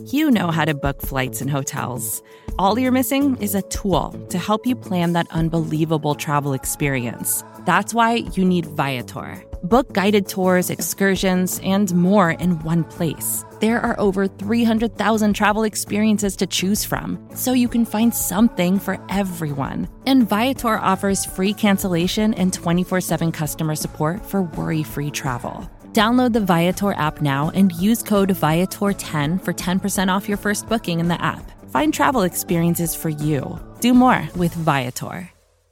You know how to book flights and hotels. All you're missing is a tool to help you plan that unbelievable travel experience. That's why you need Viator. Book guided tours, excursions, and more in one place. There are over 300,000 travel experiences to choose from, so you can find something for everyone. And Viator offers free cancellation and 24/7 customer support for worry-free travel. Download the Viator app now and use code Viator10 for 10% off your first booking in the app. Find travel experiences for you. Do more with Viator.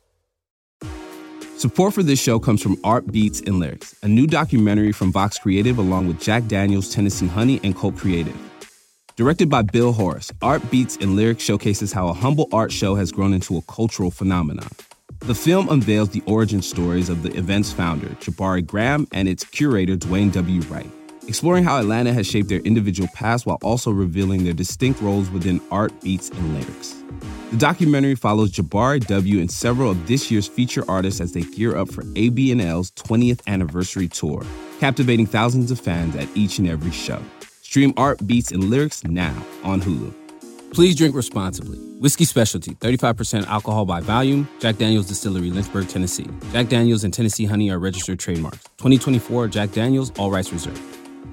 Support for this show comes from Art Beats and Lyrics, a new documentary from Vox Creative along with Jack Daniels, Tennessee Honey, and Cult Creative. Directed by Bill Horace, Art Beats and Lyrics showcases how a humble art show has grown into a cultural phenomenon. The film unveils the origin stories of the event's founder, Jabari Graham, and its curator, Dwayne W. Wright, exploring how Atlanta has shaped their individual paths while also revealing their distinct roles within Art Beats and Lyrics. The documentary follows Jabari W. and several of this year's feature artists as they gear up for AB&L's 20th anniversary tour, captivating thousands of fans at each and every show. Stream Art Beats and Lyrics now on Hulu. Please drink responsibly. Whiskey Specialty, 35% alcohol by volume. Jack Daniel's Distillery, Lynchburg, Tennessee. Jack Daniel's and Tennessee Honey are registered trademarks. 2024 Jack Daniel's, all rights reserved.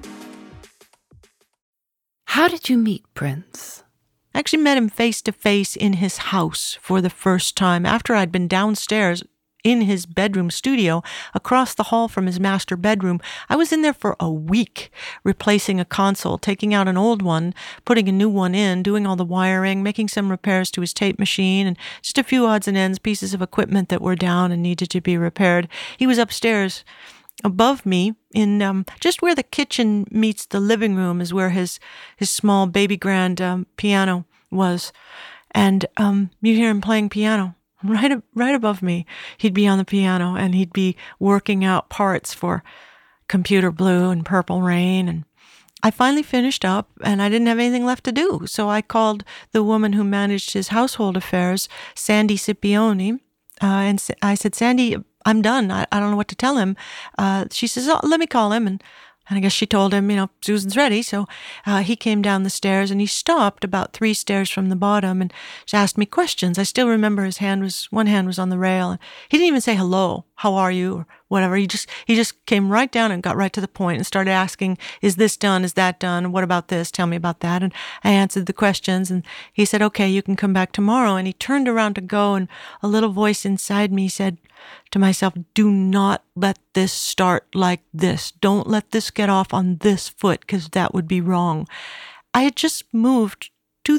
How did you meet Prince? I actually met him face to face in his house for the first time after I'd been downstairs in his bedroom studio across the hall from his master bedroom. I was in there for a week, replacing a console, taking out an old one, putting a new one in, doing all the wiring, making some repairs to his tape machine, and just a few odds and ends, pieces of equipment that were down and needed to be repaired. He was upstairs above me in just where the kitchen meets the living room is where his small baby grand piano was. And you'd hear him playing piano. Right above me, he'd be on the piano and he'd be working out parts for Computer Blue and Purple Rain. And I finally finished up and I didn't have anything left to do. So I called the woman who managed his household affairs, Sandy Scipione, and I said, Sandy, I'm done. I don't know what to tell him. She says, oh, let me call him. And I guess she told him, Susan's ready. So he came down the stairs and he stopped about 3 stairs from the bottom and just asked me questions. I still remember one hand was on the rail. And he didn't even say hello, how are you, or whatever. He just came right down and got right to the point and started asking, is this done? Is that done? What about this? Tell me about that. And I answered the questions and he said, okay, you can come back tomorrow. And he turned around to go and a little voice inside me said to myself, do not let this start like this. Don't let this get off on this foot because that would be wrong. I had just moved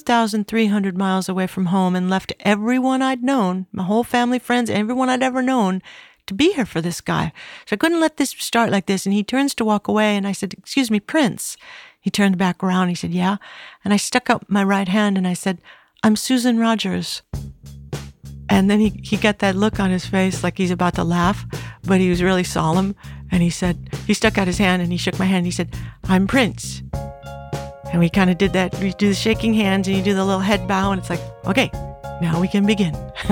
2,300 miles away from home and left everyone I'd known, my whole family, friends, everyone I'd ever known, to be here for this guy. So I couldn't let this start like this. And he turns to walk away and I said, excuse me, Prince. He turned back around. He said, yeah. And I stuck up my right hand and I said, I'm Susan Rogers. And then he got that look on his face like he's about to laugh, but he was really solemn. And he said, he stuck out his hand and he shook my hand. He said, I'm Prince. And we kind of did that. We do the shaking hands and you do the little head bow and it's like, okay, now we can begin.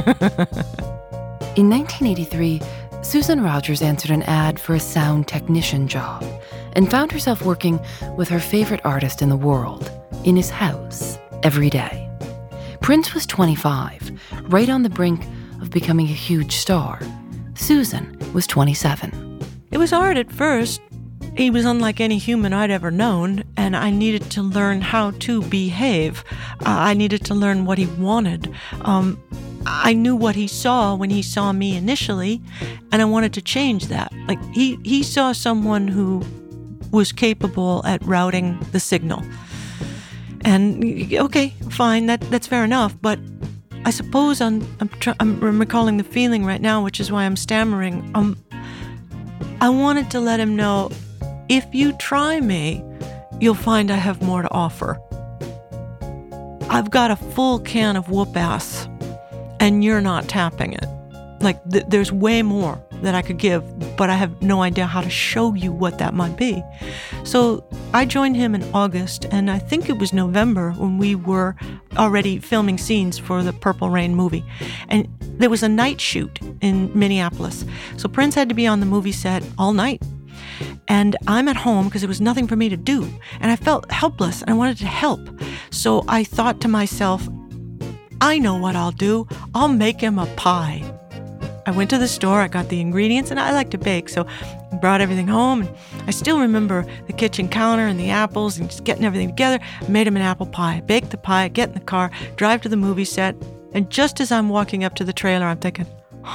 In 1983, Susan Rogers answered an ad for a sound technician job and found herself working with her favorite artist in the world in his house every day. Prince was 25, right on the brink of becoming a huge star. Susan was 27. It was hard at first. He was unlike any human I'd ever known, and I needed to learn how to behave. I needed to learn what he wanted. I knew what he saw when he saw me initially, and I wanted to change that. Like, he saw someone who was capable at routing the signal. And okay, fine, that's fair enough. But I suppose I'm recalling the feeling right now, which is why I'm stammering. I wanted to let him know, if you try me, you'll find I have more to offer. I've got a full can of whoop ass, and you're not tapping it. Like, there's way more that I could give, but I have no idea how to show you what that might be. So I joined him in August, and I think it was November when we were already filming scenes for the Purple Rain movie. And there was a night shoot in Minneapolis. So Prince had to be on the movie set all night. And I'm at home because there was nothing for me to do. And I felt helpless and I wanted to help. So I thought to myself, I know what I'll do. I'll make him a pie. I went to the store, I got the ingredients, and I like to bake, so I brought everything home. And I still remember the kitchen counter and the apples and just getting everything together. I made him an apple pie, baked the pie, get in the car, drive to the movie set. And just as I'm walking up to the trailer, I'm thinking,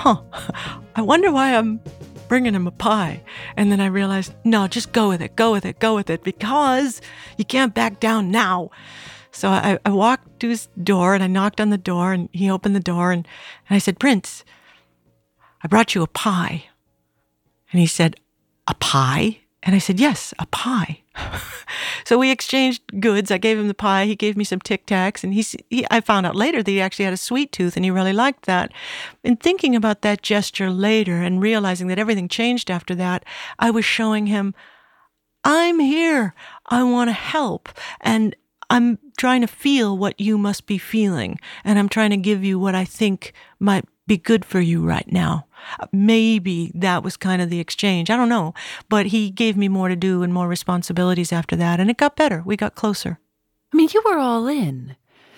I wonder why I'm bringing him a pie. And then I realized, no, just go with it, because you can't back down now. So I walked to his door and I knocked on the door and he opened the door and I said, Prince, I brought you a pie. And he said, a pie? And I said, yes, a pie. So we exchanged goods. I gave him the pie. He gave me some Tic Tacs. And I found out later that he actually had a sweet tooth and he really liked that. And thinking about that gesture later and realizing that everything changed after that, I was showing him, I'm here. I want to help. And I'm trying to feel what you must be feeling. And I'm trying to give you what I think might be good for you right now. Maybe that was kind of the exchange. I don't know. But he gave me more to do and more responsibilities after that. And it got better. We got closer. I mean, you were all in.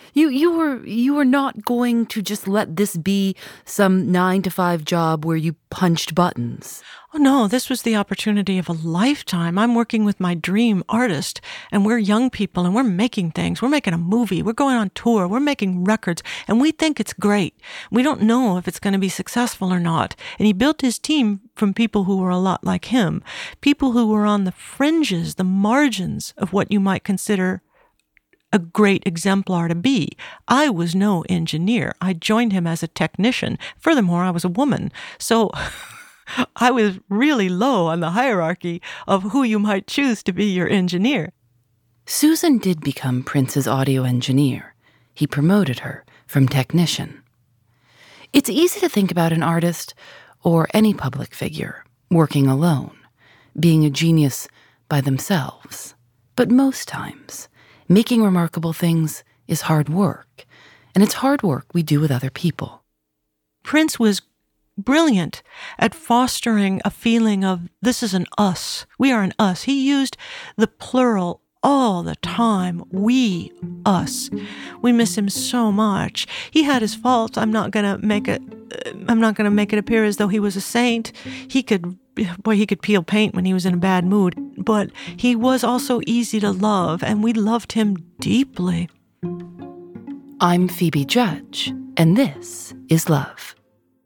You were not going to just let this be some 9-to-5 job where you punched buttons. Oh, no, this was the opportunity of a lifetime. I'm working with my dream artist, and we're young people, and we're making things. We're making a movie. We're going on tour. We're making records, and we think it's great. We don't know if it's going to be successful or not. And he built his team from people who were a lot like him, people who were on the fringes, the margins of what you might consider a great exemplar to be. I was no engineer. I joined him as a technician. Furthermore, I was a woman. So I was really low on the hierarchy of who you might choose to be your engineer. Susan did become Prince's audio engineer. He promoted her from technician. It's easy to think about an artist, or any public figure, working alone, being a genius by themselves. But most times, making remarkable things is hard work, and it's hard work we do with other people. Prince was brilliant at fostering a feeling of this is an us. We are an us. He used the plural all the time. We, us. We miss him so much. He had his faults. I'm not gonna make it appear as though he was a saint. He could peel paint when he was in a bad mood, but he was also easy to love, and we loved him deeply. I'm Phoebe Judge, and this is Love.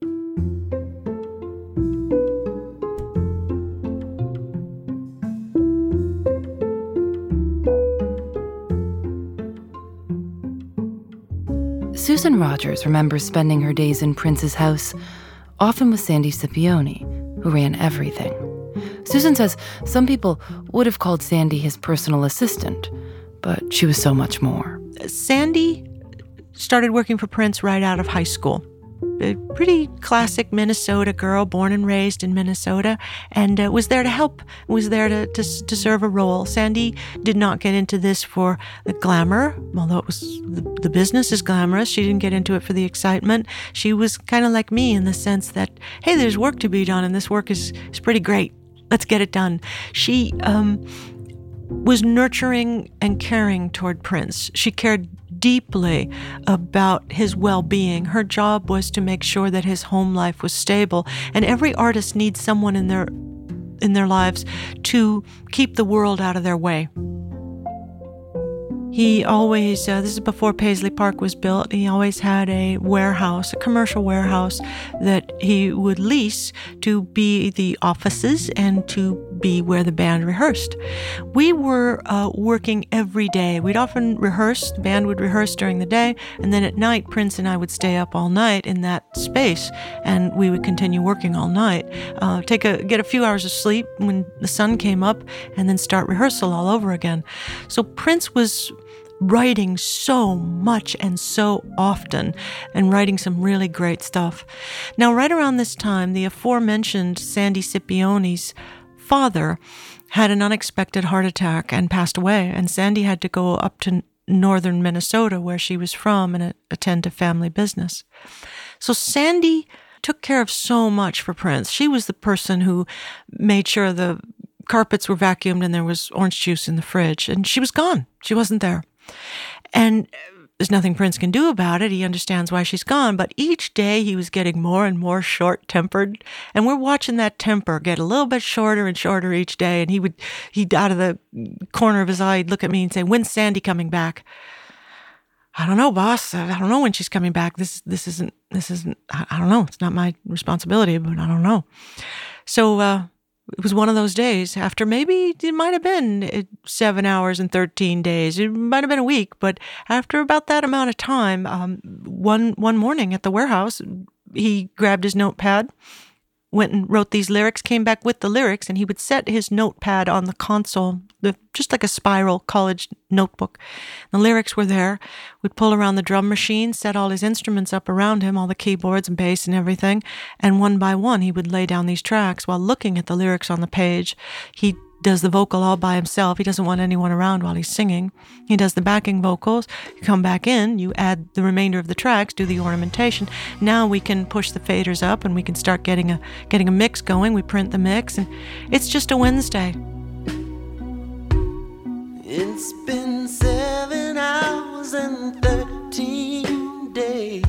Susan Rogers remembers spending her days in Prince's house, often with Sandy Scipione, who ran everything. Susan says some people would have called Sandy his personal assistant, but she was so much more. Sandy started working for Prince right out of high school. A pretty classic Minnesota girl, born and raised in Minnesota, and was there to help, was there to serve a role. Sandy did not get into this for the glamour, although it was the business is glamorous. She didn't get into it for the excitement. She was kind of like me in the sense that, hey, there's work to be done, and this work is pretty great. Let's get it done. She was nurturing and caring toward Prince. She cared deeply about his well-being. Her job was to make sure that his home life was stable. And every artist needs someone in their lives to keep the world out of their way. He always, this is before Paisley Park was built, he always had a warehouse, a commercial warehouse that he would lease to be the offices and to be where the band rehearsed. We were working every day. We'd often rehearse, the band would rehearse during the day, and then at night, Prince and I would stay up all night in that space, and we would continue working all night. Get a few hours of sleep when the sun came up, and then start rehearsal all over again. So Prince was writing so much and so often, and writing some really great stuff. Now, right around this time, the aforementioned Sandy Scipione's father had an unexpected heart attack and passed away, and Sandy had to go up to northern Minnesota, where she was from, and attend to family business. So Sandy took care of so much for Prince. She was the person who made sure the carpets were vacuumed and there was orange juice in the fridge, and she was gone. She wasn't there. And there's nothing Prince can do about it. He understands why she's gone. But each day he was getting more and more short-tempered. And we're watching that temper get a little bit shorter and shorter each day. And he'd out of the corner of his eye, he'd look at me and say, "When's Sandy coming back?" "I don't know, boss. I don't know when she's coming back. This isn't, I don't know. It's not my responsibility, but I don't know." So, it was one of those days after maybe it might have been 7 hours and 13 days. It might have been a week, but after about that amount of time, one morning at the warehouse, he grabbed his notepad, went and wrote these lyrics, came back with the lyrics, and he would set his notepad on the console, just like a spiral college notebook. The lyrics were there. We'd pull around the drum machine, set all his instruments up around him, all the keyboards and bass and everything, and one by one he would lay down these tracks while looking at the lyrics on the page. He does the vocal all by himself. He doesn't want anyone around while he's singing. He does the backing vocals. You come back in, you add the remainder of the tracks, do the ornamentation. Now we can push the faders up and we can start getting a mix going. We print the mix, and it's just a Wednesday. It's been 7 hours and 13 days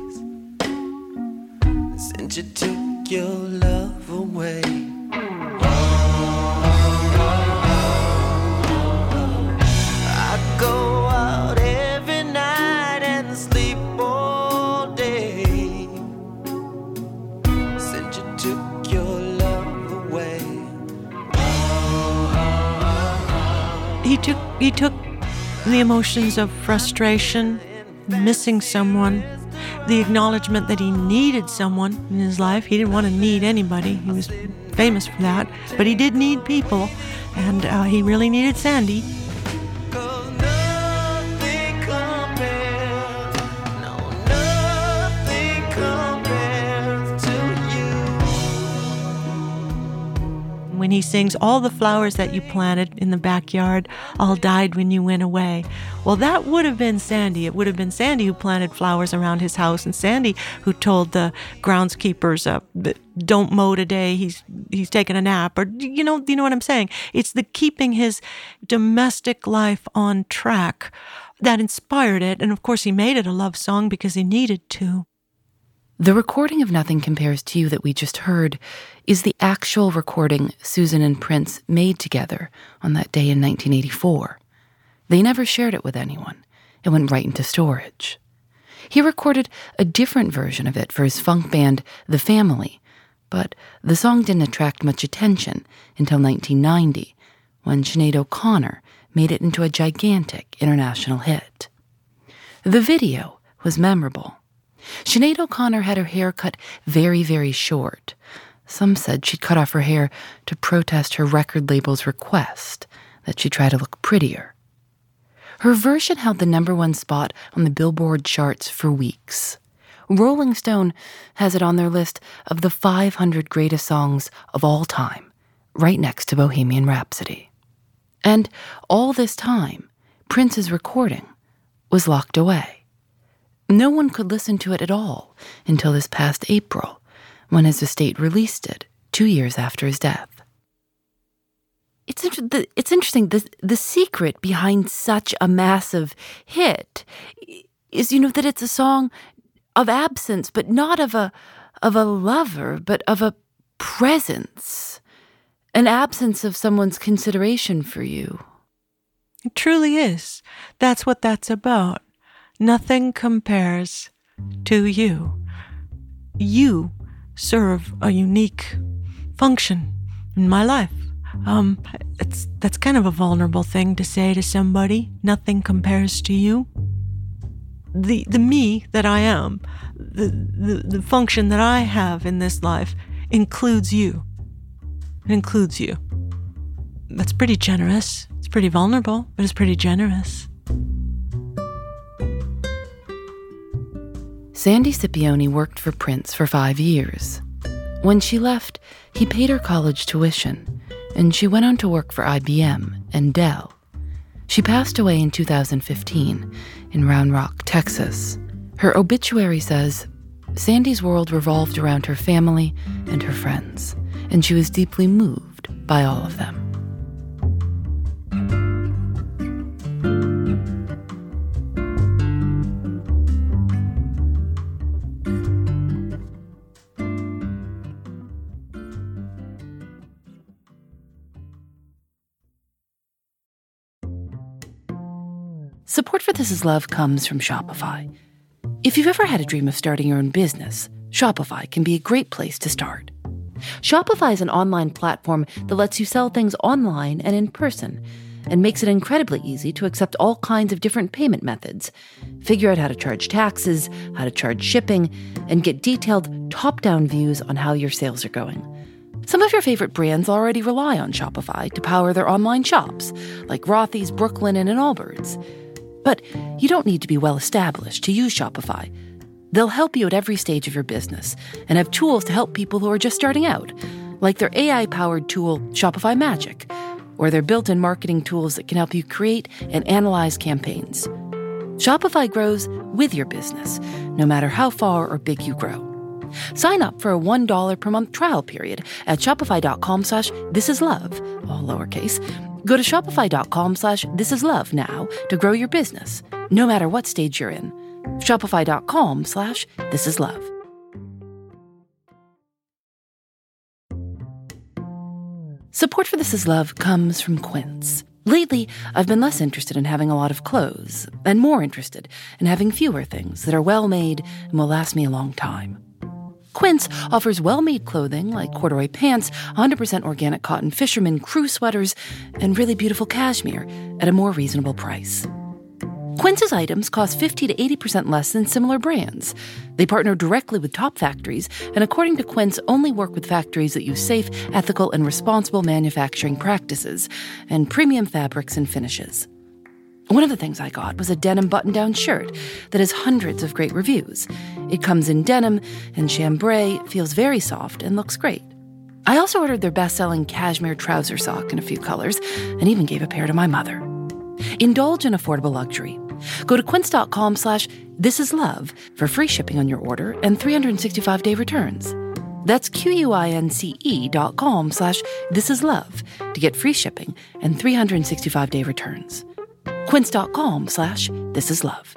since you took your love away. I go out every night and sleep all day since you took your love away. He took the emotions of frustration, missing someone, the acknowledgement that he needed someone in his life. He didn't want to need anybody. He was famous for that. But he did need people, and he really needed Sandy. When he sings, "All the flowers that you planted in the backyard all died when you went away." Well, that would have been Sandy. It would have been Sandy who planted flowers around his house, and Sandy who told the groundskeepers, "Don't mow today. He's taking a nap." Or you know what I'm saying? It's the keeping his domestic life on track that inspired it, and of course he made it a love song because he needed to. The recording of Nothing Compares to You that we just heard is the actual recording Susan and Prince made together on that day in 1984. They never shared it with anyone. It went right into storage. He recorded a different version of it for his funk band, The Family, but the song didn't attract much attention until 1990, when Sinead O'Connor made it into a gigantic international hit. The video was memorable. Sinead O'Connor had her hair cut very, very short. Some said she'd cut off her hair to protest her record label's request that she try to look prettier. Her version held the #1 spot on the Billboard charts for weeks. Rolling Stone has it on their list of the 500 greatest songs of all time, right next to Bohemian Rhapsody. And all this time, Prince's recording was locked away. No one could listen to it at all until this past April, when his estate released it 2 years after his death. It's interesting. The secret behind such a massive hit is, that it's a song of absence, but not of a lover, but of a presence, an absence of someone's consideration for you. It truly is. That's what that's about. Nothing compares to you. You serve a unique function in my life. That's kind of a vulnerable thing to say to somebody. Nothing compares to you. The me that I am, the function that I have in this life includes you. It includes you. That's pretty generous. It's pretty vulnerable, but it's pretty generous. Sandy Scipione worked for Prince for 5 years. When she left, he paid her college tuition, and she went on to work for IBM and Dell. She passed away in 2015 in Round Rock, Texas. Her obituary says, Sandy's world revolved around her family and her friends, and she was deeply moved by all of them. Support for This Is Love comes from Shopify. If you've ever had a dream of starting your own business, Shopify can be a great place to start. Shopify is an online platform that lets you sell things online and in person, and makes it incredibly easy to accept all kinds of different payment methods, figure out how to charge taxes, how to charge shipping, and get detailed top-down views on how your sales are going. Some of your favorite brands already rely on Shopify to power their online shops, like Rothy's, Brooklinen, and Allbirds. But you don't need to be well-established to use Shopify. They'll help you at every stage of your business and have tools to help people who are just starting out, like their AI-powered tool, Shopify Magic, or their built-in marketing tools that can help you create and analyze campaigns. Shopify grows with your business, no matter how far or big you grow. Sign up for a $1 per month trial period at shopify.com/thisislove, all lowercase. Go to shopify.com/thisislove now to grow your business, no matter what stage you're in. Shopify.com/thisislove. Support for This Is Love comes from Quince. Lately, I've been less interested in having a lot of clothes and more interested in having fewer things that are well-made and will last me a long time. Quince offers well-made clothing like corduroy pants, 100% organic cotton fisherman crew sweaters, and really beautiful cashmere at a more reasonable price. Quince's items cost 50 to 80% less than similar brands. They partner directly with top factories, and according to Quince, only work with factories that use safe, ethical, and responsible manufacturing practices and premium fabrics and finishes. One of the things I got was a denim button-down shirt that has hundreds of great reviews. It comes in denim and chambray, feels very soft, and looks great. I also ordered their best-selling cashmere trouser sock in a few colors and even gave a pair to my mother. Indulge in affordable luxury. Go to quince.com/thisislove for free shipping on your order and 365-day returns. That's QUINCE.com/thisislove to get free shipping and 365-day returns. Quince.com/thisislove.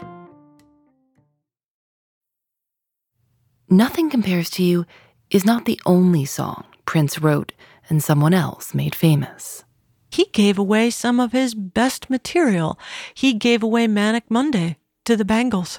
Nothing Compares to You is not the only song Prince wrote and someone else made famous. He gave away some of his best material. He gave away Manic Monday to the Bangles.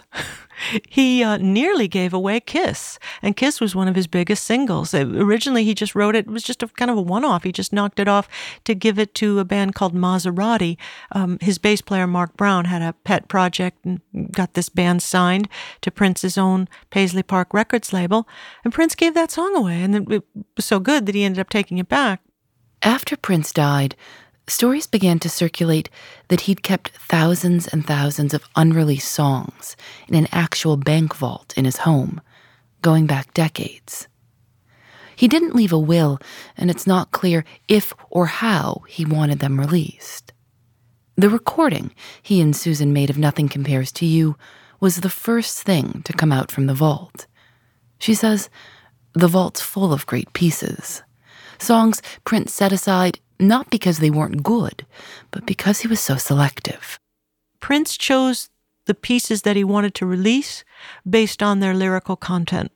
He nearly gave away Kiss, and Kiss was one of his biggest singles. Originally, he just wrote it. It was just a kind of a one-off. He just knocked it off to give it to a band called Maserati. His bass player, Mark Brown, had a pet project and got this band signed to Prince's own Paisley Park Records label, and Prince gave that song away, and it was so good that he ended up taking it back. After Prince died, stories began to circulate that he'd kept thousands and thousands of unreleased songs in an actual bank vault in his home, going back decades. He didn't leave a will, and it's not clear if or how he wanted them released. The recording he and Susan made of Nothing Compares to You was the first thing to come out from the vault. She says, the vault's full of great pieces. Songs Prince set aside not because they weren't good, but because he was so selective. Prince chose the pieces that he wanted to release based on their lyrical content.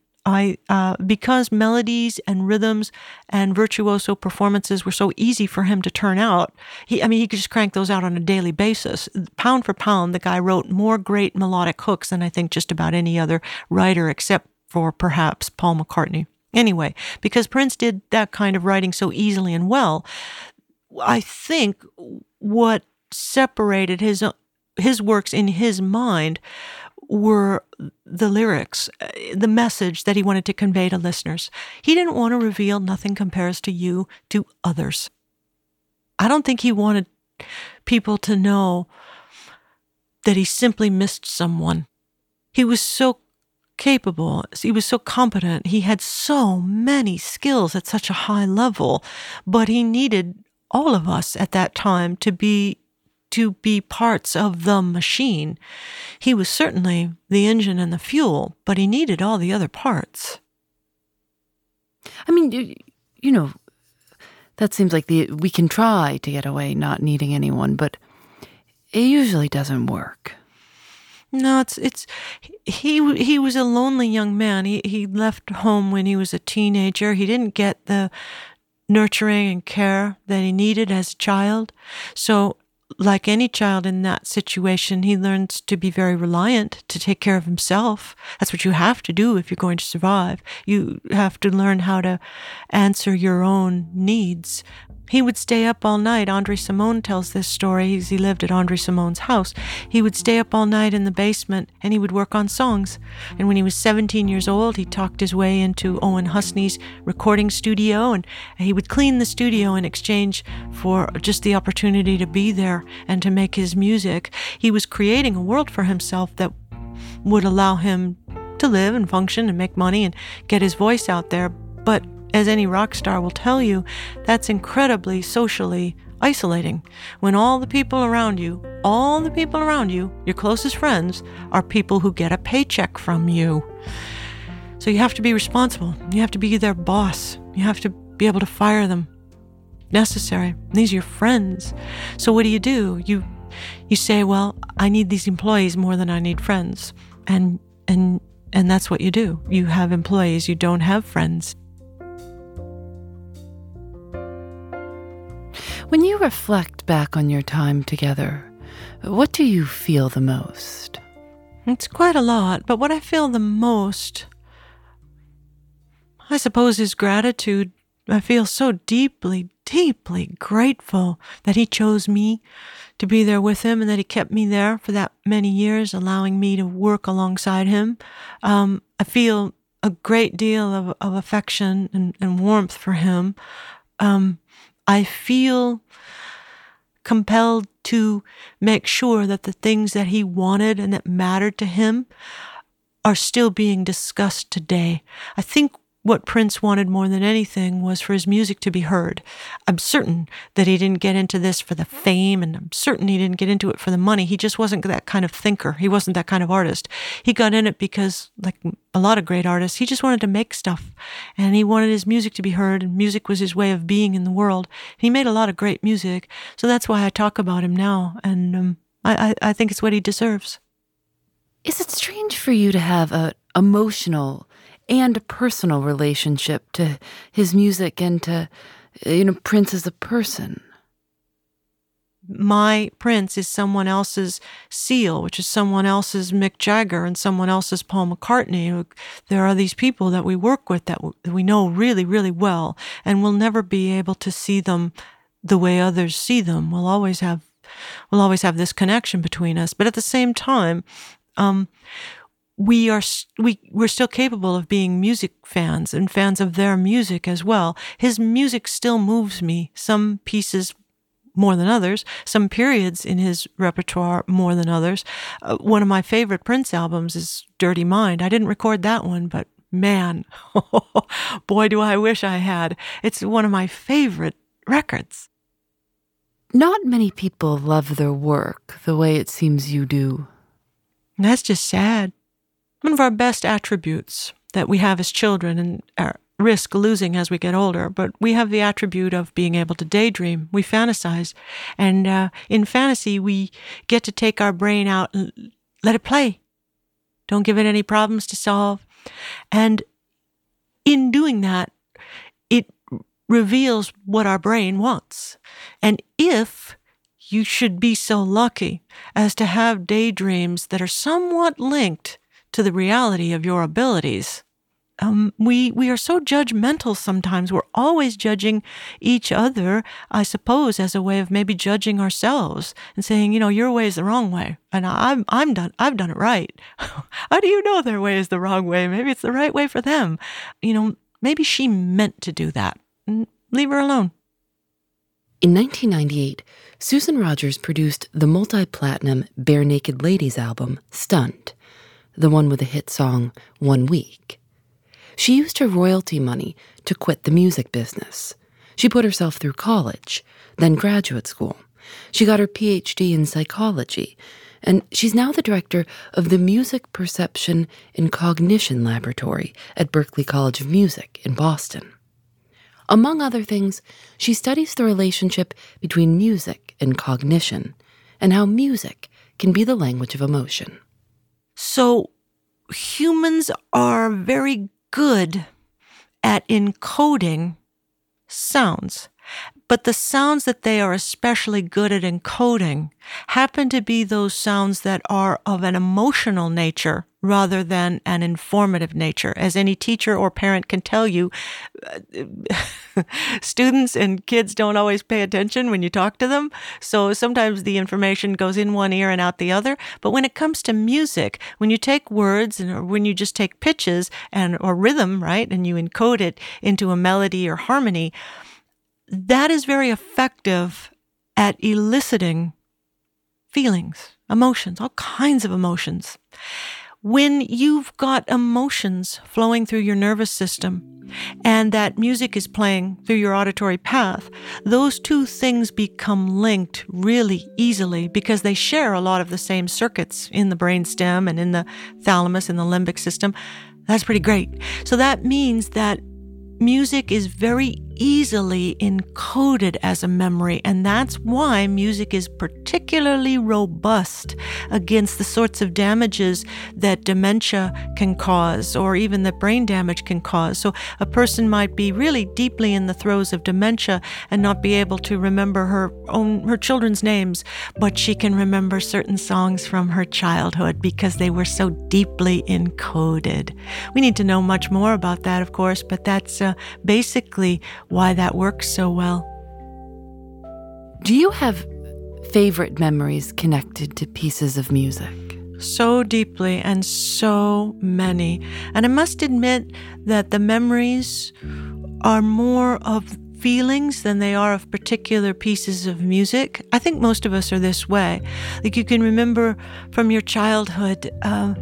Because melodies and rhythms and virtuoso performances were so easy for him to turn out, he could just crank those out on a daily basis. Pound for pound, the guy wrote more great melodic hooks than I think just about any other writer except for perhaps Paul McCartney. Anyway, because Prince did that kind of writing so easily and well, I think what separated his works in his mind were the lyrics, the message that he wanted to convey to listeners. He didn't want to reveal Nothing Compares to You to others. I don't think he wanted people to know that he simply missed someone. He was so capable. He was so competent. He had so many skills at such a high level, but he needed all of us at that time to be parts of the machine. He was certainly the engine and the fuel, but he needed all the other parts. I mean, that seems like we can try to get away not needing anyone, but it usually doesn't work. No, he was a lonely young man. He left home when he was a teenager. He didn't get the nurturing and care that he needed as a child. So like any child in that situation, he learns to be very reliant, to take care of himself. That's what you have to do if you're going to survive. You have to learn how to answer your own needs. He would stay up all night. Andre Simone tells this story. He lived at Andre Simone's house. He would stay up all night in the basement and he would work on songs. And when he was 17 years old, he talked his way into Owen Husney's recording studio, and he would clean the studio in exchange for just the opportunity to be there and to make his music. He was creating a world for himself that would allow him to live and function and make money and get his voice out there. But as any rock star will tell you, that's incredibly socially isolating. When all the people around you, your closest friends, are people who get a paycheck from you. So you have to be responsible. You have to be their boss. You have to be able to fire them. Necessary. These are your friends. So what do? You say, well, I need these employees more than I need friends. And that's what you do. You have employees, you don't have friends. When you reflect back on your time together, what do you feel the most? It's quite a lot, but what I feel the most, I suppose, is gratitude. I feel so deeply, deeply grateful that he chose me to be there with him and that he kept me there for that many years, allowing me to work alongside him. I feel a great deal of affection and warmth for him. I feel compelled to make sure that the things that he wanted and that mattered to him are still being discussed today. I think what Prince wanted more than anything was for his music to be heard. I'm certain that he didn't get into this for the fame, and I'm certain he didn't get into it for the money. He just wasn't that kind of thinker. He wasn't that kind of artist. He got in it because, like a lot of great artists, he just wanted to make stuff, and he wanted his music to be heard, and music was his way of being in the world. He made a lot of great music, so that's why I talk about him now, and I think it's what he deserves. Is it strange for you to have an emotional and a personal relationship to his music and to, Prince as a person? My Prince is someone else's Seal, which is someone else's Mick Jagger and someone else's Paul McCartney. There are these people that we work with that we know really, really well, and we'll never be able to see them the way others see them. We'll always have this connection between us. But at the same time, we're still capable of being music fans and fans of their music as well. His music still moves me, some pieces more than others, some periods in his repertoire more than others. One of my favorite Prince albums is Dirty Mind. I didn't record that one, but man, boy, do I wish I had. It's one of my favorite records. Not many people love their work the way it seems you do. That's just sad. One of our best attributes that we have as children and risk losing as we get older, but we have the attribute of being able to daydream. We fantasize. And in fantasy, we get to take our brain out and let it play. Don't give it any problems to solve. And in doing that, it reveals what our brain wants. And if you should be so lucky as to have daydreams that are somewhat linked to the reality of your abilities. We are so judgmental sometimes. We're always judging each other, I suppose, as a way of maybe judging ourselves and saying, your way is the wrong way, and I've done it right. How do you know their way is the wrong way? Maybe it's the right way for them. Maybe she meant to do that. Leave her alone. In 1998, Susan Rogers produced the multi-platinum Bare Naked Ladies album, Stunned, the one with the hit song, 1 Week. She used her royalty money to quit the music business. She put herself through college, then graduate school. She got her PhD in psychology, and she's now the director of the Music Perception and Cognition Laboratory at Berklee College of Music in Boston. Among other things, she studies the relationship between music and cognition, and how music can be the language of emotion. So humans are very good at encoding sounds, But the sounds that they are especially good at encoding happen to be those sounds that are of an emotional nature rather than an informative nature. As any teacher or parent can tell you, students and kids don't always pay attention when you talk to them. So sometimes the information goes in one ear and out the other. But when it comes to music, when you take words or when you just take pitches or rhythm, right, and you encode it into a melody or harmony, that is very effective at eliciting feelings, emotions, all kinds of emotions. When you've got emotions flowing through your nervous system and that music is playing through your auditory path, those two things become linked really easily because they share a lot of the same circuits in the brainstem and in the thalamus and the limbic system. That's pretty great. So that means that music is very easily encoded as a memory, and that's why music is particularly robust against the sorts of damages that dementia can cause or even that brain damage can cause. So a person might be really deeply in the throes of dementia and not be able to remember her children's names, but she can remember certain songs from her childhood because they were so deeply encoded. We need to know much more about that, of course, but that's basically why that works so well. Do you have favorite memories connected to pieces of music? So deeply and so many. And I must admit that the memories are more of feelings than they are of particular pieces of music. I think most of us are this way. Like you can remember from your childhood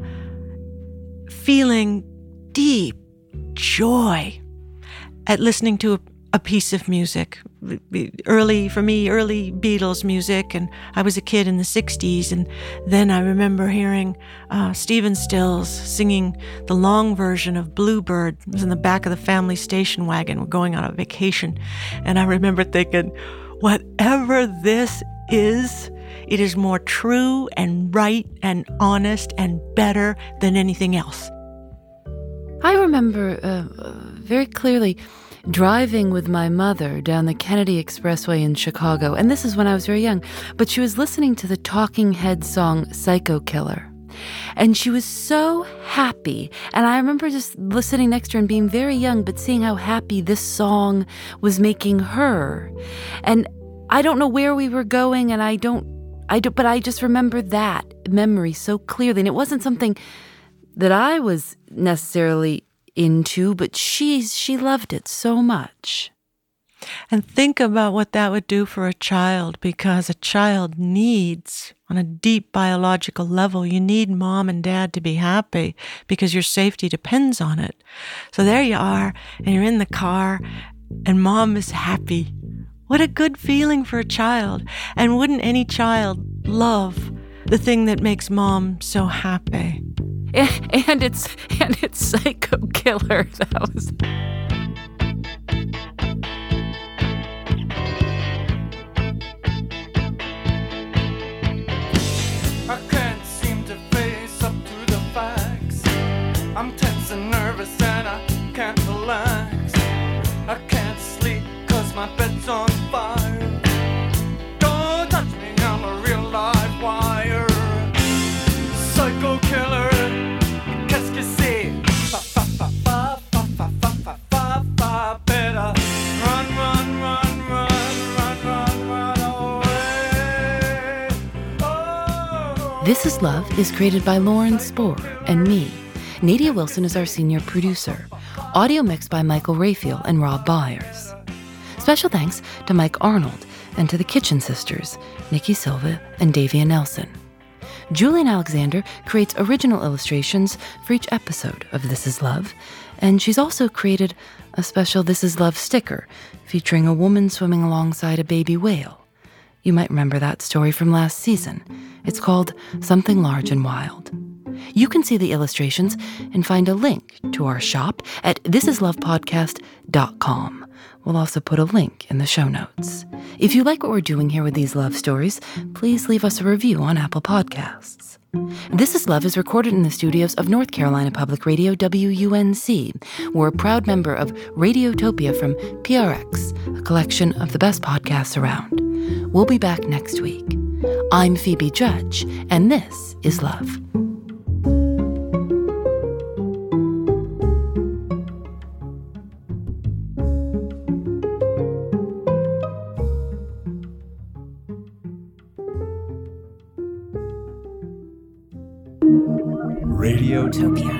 feeling deep joy at listening to a piece of music. Early Beatles music, and I was a kid in the 60s, and then I remember hearing Stephen Stills singing the long version of Bluebird. It was in the back of the family station wagon. We're going on a vacation, and I remember thinking, whatever this is, it is more true and right and honest and better than anything else. I remember very clearly driving with my mother down the Kennedy Expressway in Chicago, and this is when I was very young, but she was listening to the Talking Heads song Psycho Killer, and she was so happy, and I remember just listening next to her and being very young, but seeing how happy this song was making her, and I don't know where we were going, and but I just remember that memory so clearly, and it wasn't something that I was necessarily into, but she loved it so much. And think about what that would do for a child, because a child needs, on a deep biological level, you need mom and dad to be happy because your safety depends on it. So there you are, and you're in the car, and mom is happy. What a good feeling for a child. And wouldn't any child love the thing that makes mom so happy? And it's Psycho Killer. That was. I can't seem to face up to the facts. I'm tense and nervous and I can't relax. I can't sleep 'cause my bed's on fire. Don't touch me, I'm a real live wire. Psycho Killer. This Is Love is created by Lauren Spohr and me. Nadia Wilson is our senior producer. Audio mixed by Michael Rayfield and Rob Byers. Special thanks to Mike Arnold and to the Kitchen Sisters, Nikki Silva and Davia Nelson. Julian Alexander creates original illustrations for each episode of This Is Love, and she's also created a special This Is Love sticker featuring a woman swimming alongside a baby whale. You might remember that story from last season. It's called Something Large and Wild. You can see the illustrations and find a link to our shop at thisislovepodcast.com. We'll also put a link in the show notes. If you like what we're doing here with these love stories, please leave us a review on Apple Podcasts. This Is Love is recorded in the studios of North Carolina Public Radio WUNC. We're a proud member of Radiotopia from PRX, a collection of the best podcasts around. We'll be back next week. I'm Phoebe Judge, and this is Love. Radiotopia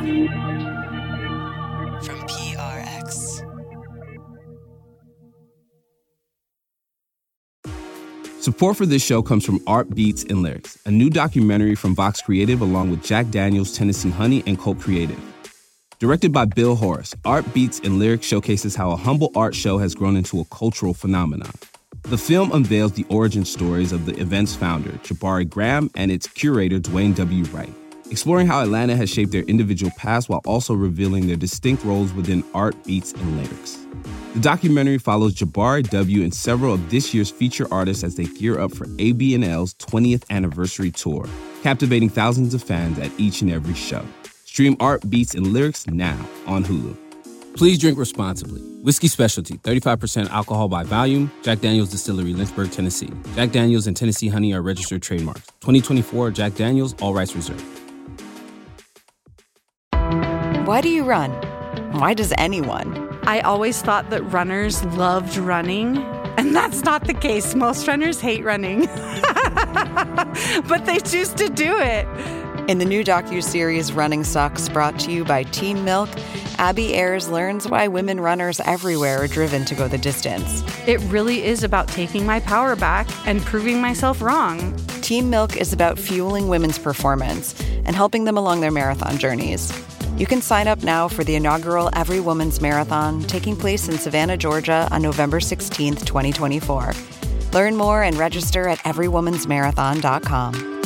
from PRX. Support for this show comes from Art Beats and Lyrics, a new documentary from Vox Creative along with Jack Daniels, Tennessee Honey, and Cult Creative. Directed by Bill Horace, Art Beats and Lyrics showcases how a humble art show has grown into a cultural phenomenon. The film unveils the origin stories of the event's founder, Jabari Graham, and its curator, Dwayne W. Wright, exploring how Atlanta has shaped their individual paths while also revealing their distinct roles within art, beats, and lyrics. The documentary follows Jabari W. and several of this year's feature artists as they gear up for AB&L's 20th anniversary tour, captivating thousands of fans at each and every show. Stream Art, Beats, and Lyrics now on Hulu. Please drink responsibly. Whiskey Specialty, 35% alcohol by volume. Jack Daniels Distillery, Lynchburg, Tennessee. Jack Daniels and Tennessee Honey are registered trademarks. 2024 Jack Daniels, all rights reserved. Why do you run? Why does anyone? I always thought that runners loved running, and that's not the case. Most runners hate running, but they choose to do it. In the new docuseries Running Sucks, brought to you by Team Milk, Abby Ayers learns why women runners everywhere are driven to go the distance. It really is about taking my power back and proving myself wrong. Team Milk is about fueling women's performance and helping them along their marathon journeys. You can sign up now for the inaugural Every Woman's Marathon taking place in Savannah, Georgia on November 16th, 2024. Learn more and register at everywomansmarathon.com.